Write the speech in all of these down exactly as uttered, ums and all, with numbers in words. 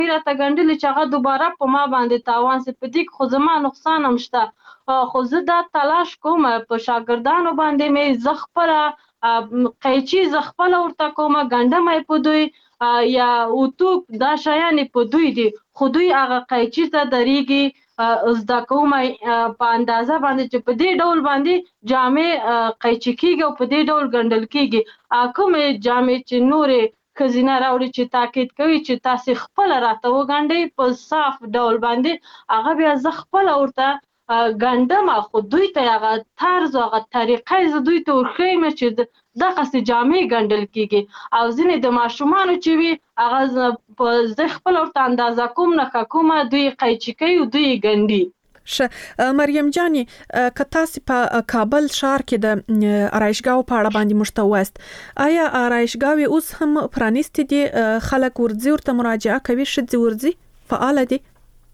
راته ګنډلې چې هغه دوباره په ما باندې تاوان سي، په دې کې خو زما نقصان هم شته. خو زه دا تلاش کوم په شاګردانو باندې مې زه خپله قیچي زه خپله ورته کوم، ګنډم یې په دوی یا اوتوب دا شیان یې په دوی دي، خو دوی هغه قیچي ته درېږي زده کوم په اندازه باندې چې په دې ډول باندې جامې قیچي کېږي او په دې ډول ګنډل کېږي. کومې جامې چې نورې ښځینه راوړي چې تاکید کوي چې تاسې خپله راته وګنډئ په صاف ډول باندې، هغه بیا زه خپله ورته ګنډم، خو دوی ته هغه طرز او هغه طریقه زه دوی ته ورښیم چې دغسې جامې ګنډل کېږي. او ځینې د ماشومانو چې وي هغه زه خپله ورته اندازه کوم، نښه کومه، دوی قیچي کوي او دوی یې ګنډي. ښه مریم جانې، که تاسې په کابل ښار کې د آرایشګاو په اړه باندې موږ ته ووایاست، آیا آرایشګاوې اوس هم پرانیستې دي؟ خلک ورځي ورته مراجعه کوي، ښځې ورځي، فعاله دي؟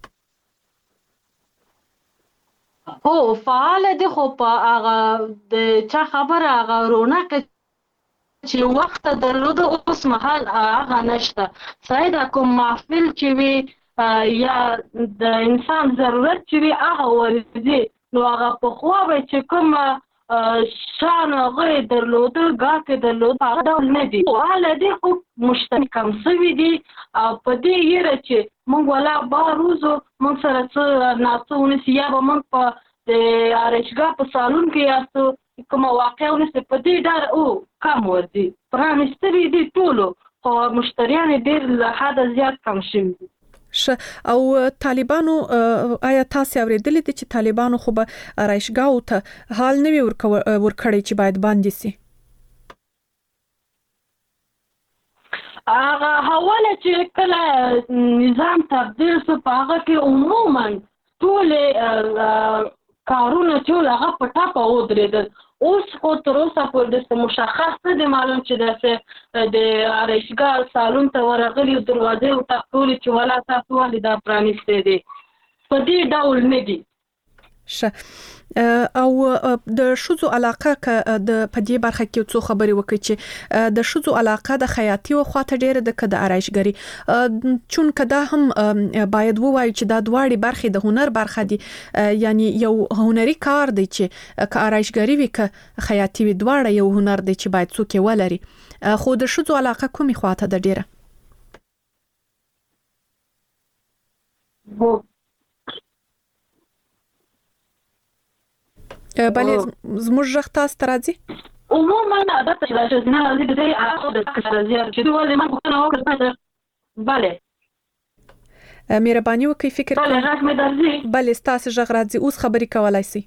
هو فعاله دي، خو په هغه د چا خبره هغه رونق چې وخت درلوده اوس مهال هغه نشته. صحیح ده، کوم محفل چې وي یا د انسان ضرورت چې وي هغه ورځي، نو هغه پخوا به چې کوم شان هغه یې درلوده، ګاک یې درلوده، هغه ډول نه دي. فعاله دي خو مشترک کم سوي دي. او په دې یره چې موږ ولا بار وځو، موږ سره څه ناسته ونیسي، یا به موږ په د آرایشګاه په سالون کې یاستو کومه واقعه ونیسي، په دې ډول او کم ورځي. پرانیستلي دي ټولو، خو مشتریان یې ډېر له حده زیات کم شوي دي. ښه، او طالبانو آیا تاسې اورېدلي دي چې طالبانو خو به آرایشګاو ته حال نه وي ورکړی چې باید بندې سي؟ هغه حواله چې کله نظام تبدیل سو په هغه کې عموما ټولې کارونه ټول هغه په ټاپه ودرېدل. اوس خو تر اوسه پورې داسې مشخص نه دی معلوم چې داسې د آرایشګاه سالون ته ورغلي دروازې ورته ټولې چې ولا تاسو ولې دا پرانیستی دی، په دې ډول نه دي. ښه، او د ښځو علاقه که د په دې برخه کې څو خبرې وکړي چې د ښځو علاقه د خیاطي خواته ډېره ده که د آرایشګري، چون که دا هم باید ووایو چې دا دواړې برخې د هنر برخه دي، یعنی یو هنري کار دی چې که آرایشګري وي که خیاطي وي، دواړه یو هنر دی چې باید څوک یې ولري. خو د ښځو علاقه کومې خواته ده ډېره؟ بلې زموږ غږ تاسو ته راځي؟ عموما عادت چې راځي نه راځي د دې هغه د کسر زیات چې ولې ما غوښتنه وکړه. بله، مهرباني وکړئ فکر بله غږ مې درځي؟ بلې ستاسو غږ راځي، اوس خبرې کولی سئ.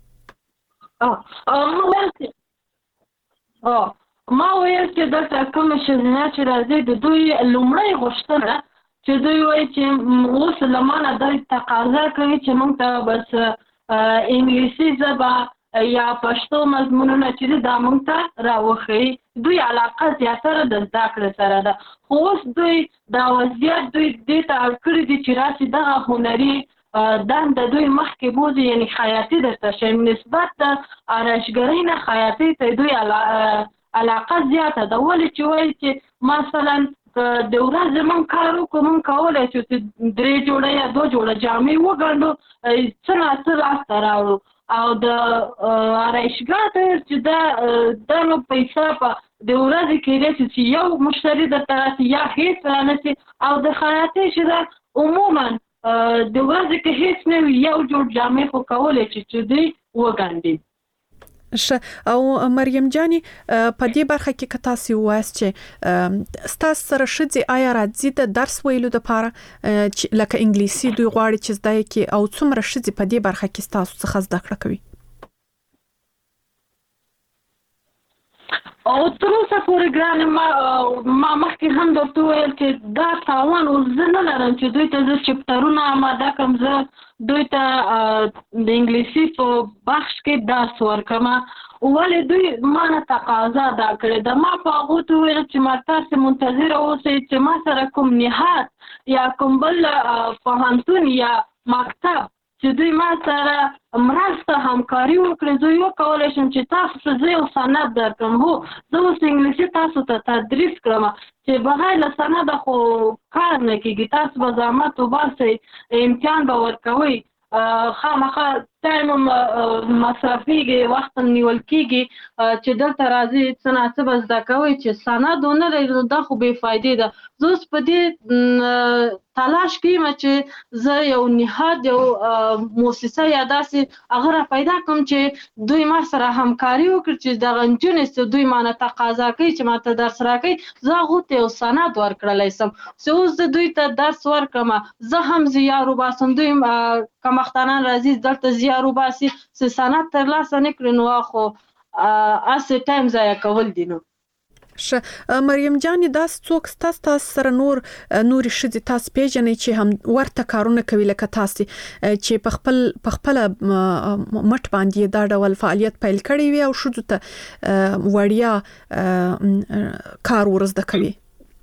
ما ویل چې دلته کومې ښځینه چې راځي د دوی لومړۍ غوښتنه چې دوی وایي چې اوس له مانه دوی تقاضا کوي چې موږ ته بس انګلیسي ژبه یا پښتو مضمونونه چې دي دا موږ ته راوښیي. دوی علاقه زیاتره د زده کړې سره ده، خو اوس دوی دا وضعیت دوی دې ته اړ کړي دي چې راسي دغه هنري دنده دوی مخکې بوځي، یعنې خیاطي درته شي. نسبت د آرایشګرۍ نه خیاطۍ ته دوی علاقه زیاته ده. ولې چې وایي چې مثلا د ورځې موږ کار وکړو، موږ کولی شو چې درې جوړه یا دوه جوړه جامې وګنډو، څه نه څه لاسته راوړو. او د آرایشګاه ته چې دا دا نو پیسه په د ورځې کېدای شي چې یو مشتري درته راسي یا هېڅ رانشي. او د خیاطۍ چې ده عموما د ورځې کې هېڅ نه وي، یو جوړ جامې خو کولی شي چې دوی وګنډي. ښه، او مریم جانې، په دې برخه کې که تاسې ووایاست چې ستاسو سره ښځې آیا راځي د درس ویلو دپاره، لکه انګلیسي دوی غواړي چې زده یې کړي، او څومره ښځې په دې برخه کې ستاسو څخه زده کړه کوي؟ او تر اوسه پورې ګرانې ما ما مخکې هم درته وویل چې دا تاوان اوس زه نه لرم چې دوی ته زه چپټرونه آماده کړم، زه دوی ته د انګلیسي په بخش کې درس ورکړم. ولې دوی ما نه تقاضا دا کړې ده. ما په هغو ته وویل چې ما تاسې منتظره اوسئ چې ما سره کوم نهاد یا کوم بل پوهنتون یا مکتب چې دوی ما سره مرسته همکاري وکړي، زه یو کولی شم چې تاسو ته زه یو سند درکړم. هو زه اوس انګلیسي تاسو ته تدریس کړم چې بغیر له سنده خو کار نه کېږي. تاسو به زحمت وباسئ، امتحان به ورکوئ، خامخا ټایم مصرفېږي، وخت نیول کېږي چې دلته راځي څه ناڅه به زده کوئ. چې سند ونه لري نو دا خو بې فایدې ده. زه اوس په دې تلاش کې یم چې زه یو نهاد، یو مؤسسه یا داسې هغه را پیدا کړم چې دوی ما سره همکاري وکړي، چې دغه نجونې چې دوی ما نه تقاضا کوي چې ما ته درس راکوي، زه هغو ته یو سند ورکړلی سم. چې اوس زه دوی ته درس ورکړم، زه هم زیار وباسم، دوی کمختانان راځي دلته زیار وباسي، چې سند ترلاسه نه کړي نو خو هسې ټایم ضایع کول دي. نو ښه مریم جانې، داسې څوک ستاسو تاسو سره نور نورې ښځې تاسو پیژنئ چې هم ورته کارونه کوي لکه تاسې، چې په خپل په خپله مټ باندې دا ډول فعالیت پیل کړی وي او ښځو ته وړیا کار ورزده کوي؟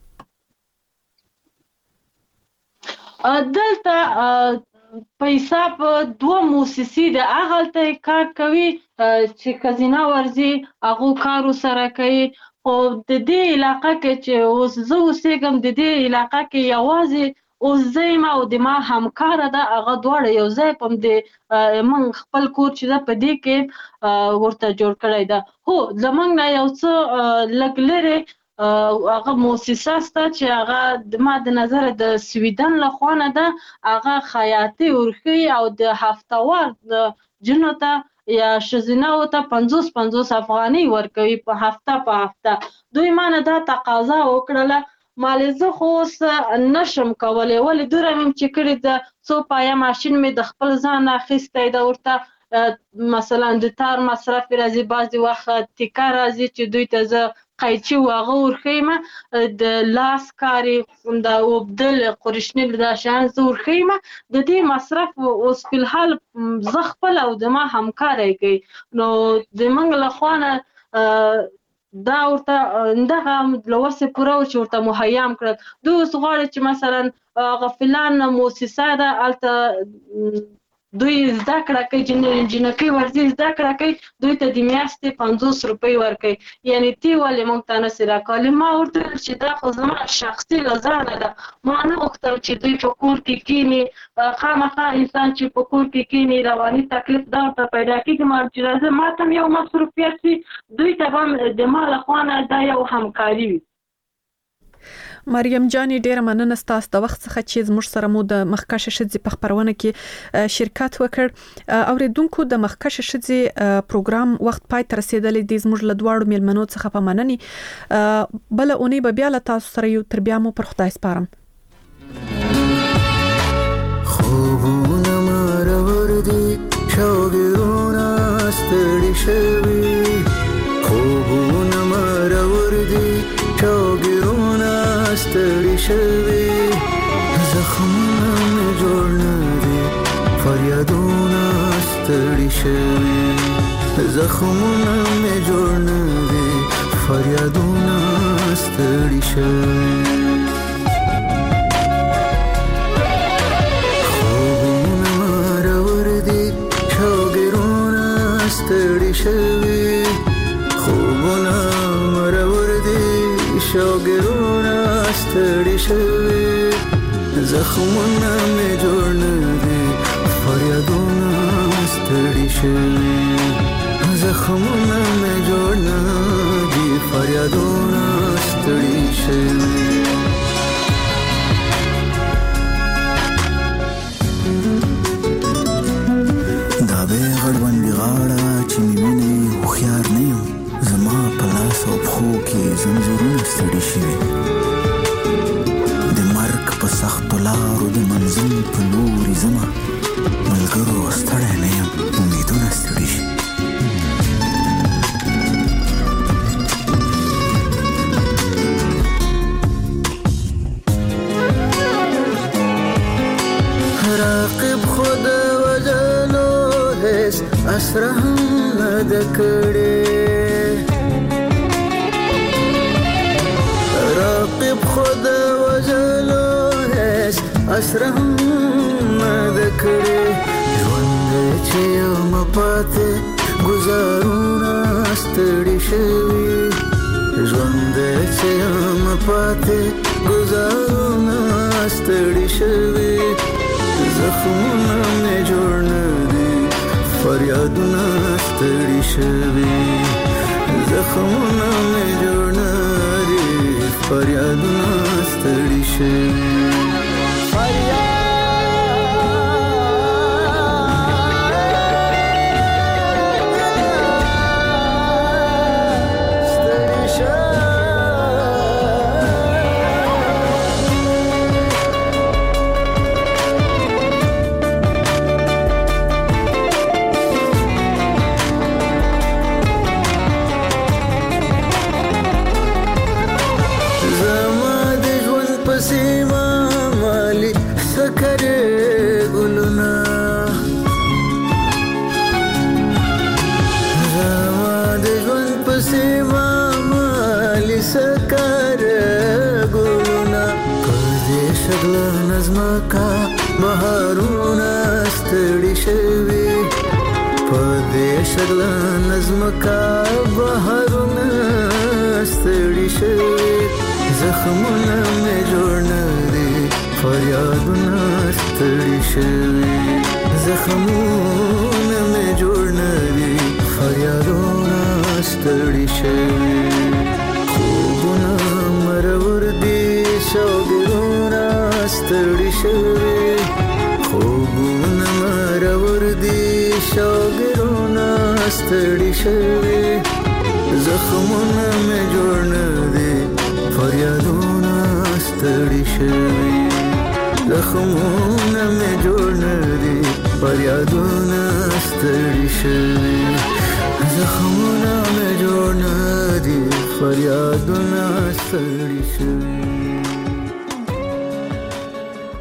دلته په حساب دوه موسسې دي، هغلته کار کوي چې ښځینه ورځي هغو کار ورسره کوي. خو د دې علاقه کې چې اوس زه اوسېږم، د دې علاقه کې یوازې اوس زه یم او د ما همکاره ده، هغه دواړه یو ځای په همدې موږ خپل کور چې ده په دې کې ورته جوړ کړی ده. هو زموږ نه یو څه لږ لرې هغه مؤسسه شته چې هغه ما د نظره د سویډن له خوا نه ده، هغه خیاطي ورښیي او د هفتهوار جنو ته یا ښځینهو ته پنځوس پنځوس افغانۍ ورکوي په هفته په هفته. دوی ما نه دا تقاضا وکړله، مالې زه خو اوس نشم کولی، ولې دوره مې چې کړې ده، څو پایه ماشین مې د خپل ځان اخیستی ده، ورته مثلا د تار مصرف راځي، بعضې وخت تیکه راځي چې دوی ته زه قیچي و هغه ورښیم، د لاس کاري دا اوبدل قریشنل دا شیان زه ورښیم. د دې مصرف اوس فلحال زه خپله او د ما همکاری کوي. نو د موږ له خوا نه دا ورته دغه له وسې پوره و چې ورته مهیا م کړل. دوی اوس غواړي چې مثلا هغه فلان مؤسسه ده، هلته دوی زده کړه کوي، جنکۍ ورځي زده کړه کوي، دوی ته د میاشتې پنځوس روپۍ ورکوي. یعنې تی ولې موږ ته نسې راکولی؟ ما ورته ویل چې دا خو زما شخصي له ځانه ده، ما نه غوښتل چې دوی په کور کې کښېني. خامخا انسان چې په کور کې کښېني رواني تکلیف دا ورته پیدا کېږي. ما چې راځه ما ته هم یو مصروفیت وي، دوی ته به هم د ما له خوا نه دا یو همکاري وي. مریم جانې، ډیره مننه ستاسو د وخت څخه چې زموږ سره مو د مخکښې ښځې په خپرونه کې شرکت وکړ. اوریدونکو، د مخکښې ښځې پروګرام وخت پای ته رسیدلی دی. زموږ له دواړو میلمنو څخه په مننې. بل اونۍ به بیا له تاسو سره یو، تر بیا مو پر خدای سپارم. خوبونه مرور دي، شوګونه ستړي شوي، خوبونه مرور دي، شوګونه ستړي شوي، زخمونه مې جوړ نه دي، فریادونه ستړي شوي، زخمونه مې جوړ نه دي، فریادونه ستړي شوي. خوبونه مرور دي، شوګونه ستړي شوي، خوبونه مرور دي، شوګونه ستړي شوي، زخمونه مې جوړ نه دي، فریادونه ستړي شوي، زخمونه مې جوړ نه دي، فریادونه ستړي شوي. دا به غړوندې غاړه چې مې ویني، هوښیار نه یم، زما په لاس او پښو کې زنځیرونه ستړي شوي، د مرګ په سختو لارو د منزل په لوري ځمه، ملګرو ستړی نه یم، امیدونه ستړي شي. راقب خود وجلو هیڅ اسره هم نه ده کړې، راقب خود وجلو هیڅ اسره هم نه ده کړې، چې یم پاتې ګزارونه ستړي شوي ژوند چې یم پاتې ګزارونه ستړي شوي زخمونه مې جوړ نه دي فریادونه ستړي شوي زخمونه مې جوړ نه دي فریادونه ستړي شوي نظمکا بهارونه ستړي شوي په دې شګل نظمکا بهارونه ستړي شوي زخمونه مې جوړ نه دي فریادونه ستړي شوي زخمونه مې جوړ نه دي فریادونه ستړي شوي خوبونه مرور دي شوګرونه ستړي شوي خوبونه مرور دي شوګرونه ستړي شوي زخمونه مې جوړ نه دي فریادونه ستړي شوي زخمونه مې جوړ نه دي فریادونه ستړي شوي زخمونه مې جوړ نه دي فریادونه ستړي شوي